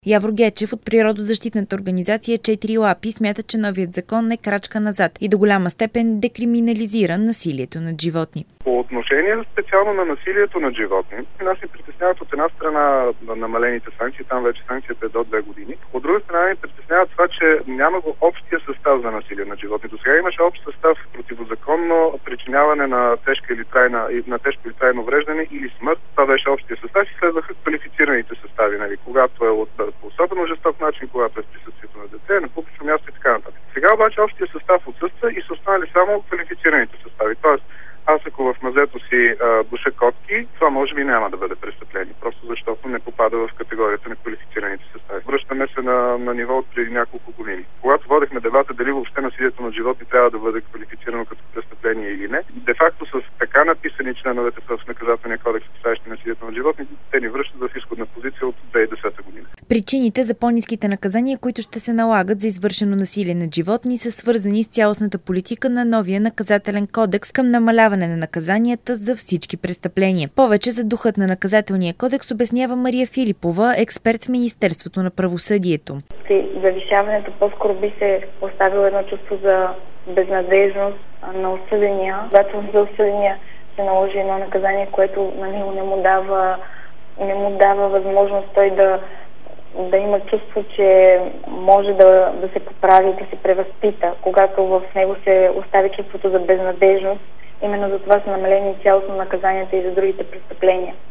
Явор Гечев от природозащитната организация 4 лапи смята, че новият закон е крачка назад и до голяма степен декриминализира насилието над животни. По отношение специално на насилието над животни, нас ни притесняват от една страна намалените санкции, там вече санкцията е до 2 години. От друга страна ни притеснява това, че няма го общия състав за насилие над животни. До сега имаше общ състав противозаконно причиняване на тежко или трайно увреждане или смърт. Това беше общия състав и следваха квалифицираните състави, когато е по особено жесток начин, когато е в присъствието на дете, на публично място и така нататък. Сега обаче общия състав отсъства и са останали само квалифицираните състави. Тоест, аз ако в мазето си душа котки, това може би няма да бъде престъпление, просто защото не попада в категорията на квалифицираните състави. Връщаме се на ниво от преди няколко години. Когато водехме дебата дали въобще насилието над животни трябва да бъде квалифицирано като престъпление или не, де-факто с така написани членовете в наказателния кодекс, касаещи насилието над животни, те ни връщат в изходна позиция от 2010 година. Причините за по-ниските наказания, които ще се налагат за извършено насилие над животни, са свързани с цялостната политика на новия наказателен кодекс към намаляване на наказанията за всички престъпления. Повече за духът на наказателния кодекс обяснява Мария Филипова, експерт в Министерството на правосъдието. При завишаването по-скоро би се оставило едно чувство за безнадежност на осъдения. Когато за осъдения се наложи едно наказание, което на него не му дава възможност той да има чувство, че може да се поправи, да се превъзпита. Когато в него се остави чувството за безнадежност, именно за това са намалени цялостно наказанията и за другите престъпления.